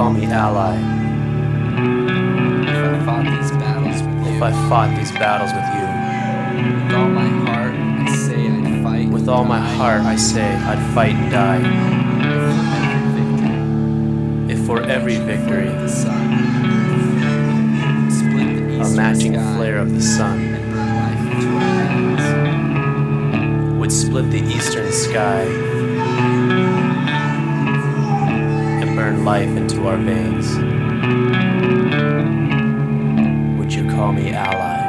call me ally? If I fought these battles with you, If I fought these battles with you, with all my heart, I say I'd fight. with all my heart I say I'd fight and die. If for every victory, The sun split the a eastern matching sky flare of the sun and burn life into our veins. would split the eastern sky and burn life into our veins, would you call me ally?